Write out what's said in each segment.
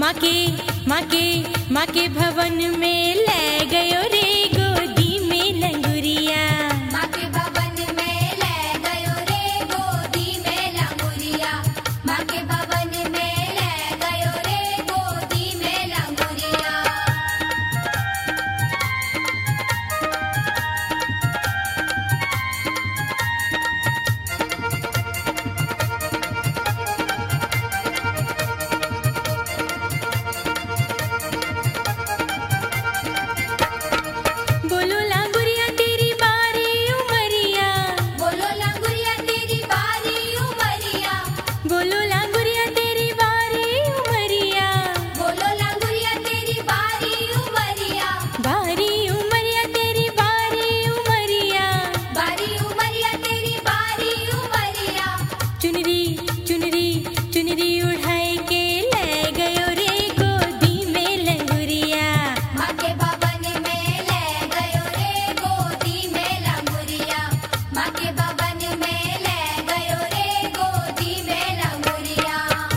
माँ के भवन में ले गयो रे गोदी में लंगुरिया। माँ के भवन में ले गयो रे गोदी में लंगुरिया। माँ के भवन में ले गयो रे गोदी में लंगुरिया। बोलो लंगुरिया तेरी बारी उमरिया। बोलो लंगुरिया तेरी बारी उमरिया। बोलो लंगुरिया तेरी बारी उमरिया। बोलो लंगुरिया तेरी बारी उमरिया। बारी उमरिया तेरी बारी उमरिया। बारी उमरिया तेरी बारी उमरिया। चुनरी चुनरी चुनरी उठाए के ले गयो रे गोदी में लंगुरिया। माँ के भवन में ले गयो रे गोदी में लंगुरिया। माँ के भवन में ले गयो रे गोदी में लंगुरिया।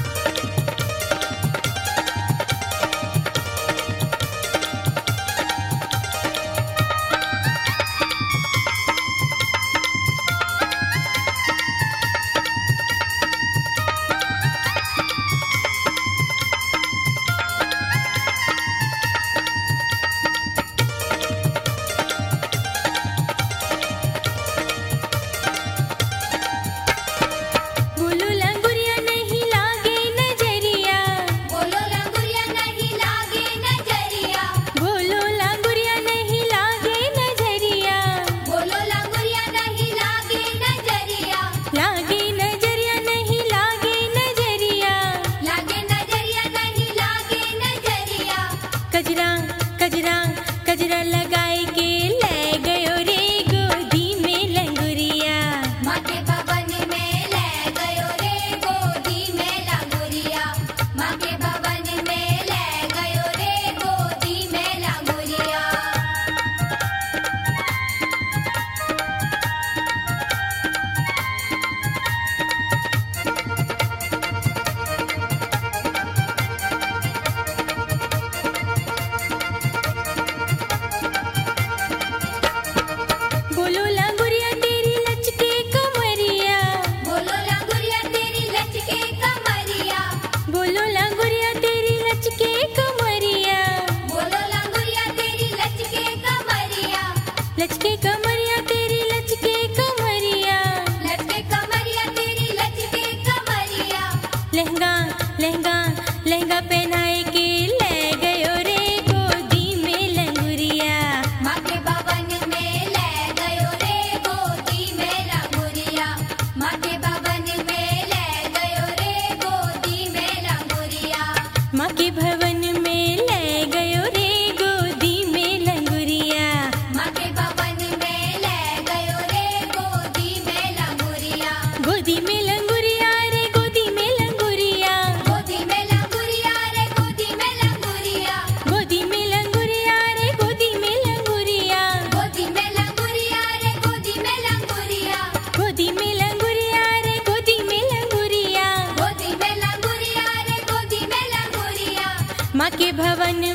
बोलो लंगुरिया नहीं लागे नजरिया। बोलो लंगुरिया नहीं लागे नजरिया। बोलो लंगुरिया नहीं लागे नजरिया। बोलो लंगुरिया नहीं लागे नजरिया। लागे नजरिया नहीं लागे नजरिया। लागे नजरिया नहीं लागे नजरिया। कजरा कजरा कजरा लगाए के ले गयो रे गोदी में लंगुरिया। माँ के भवन में ले गयो रे गोदी में लंगुरिया। माँ के भवन में ले गयो रे गोदी में लंगुरिया। बोलो लंगुरिया तेरी लचके कमरिया। बोलो लंगुरिया तेरी लचके कमरिया। बोलो लंगुरिया तेरी लचके कमरिया। बोलो लंगुरिया तेरी लचके कमरिया। लचके कमरिया तेरी लचके कमरिया। लचके कमरिया तेरी लचके कमरिया। लहंगा लहंगा लहंगा पहनाए के ले गयो रे गोदी में लंगुरिया। माँ के भवन में ले गयो रे गोदी में लंगुरिया। माँ के भवन में ले गयो रे गोदी में लंगुरिया। माँ के भवन में ले गयो रे गोदी में लंगुरिया। माँ के भवन में ले गयो रे गोदी में लंगुरिया। गोदी में लंगुरिया रे गोदी में लंगुरिया। गोदी में लंगुरिया रे गोदी में लंगुरिया। गोदी में लंगुरिया रे गोदी में लंगुरिया। गोदी में लंगुरिया रे गोदी में लंगुरिया। गोदी में लंगुरिया रे गोदी में लंगुरिया। गोदी में लंगुरिया रे गोदी में लंगुरिया। माँ के भवन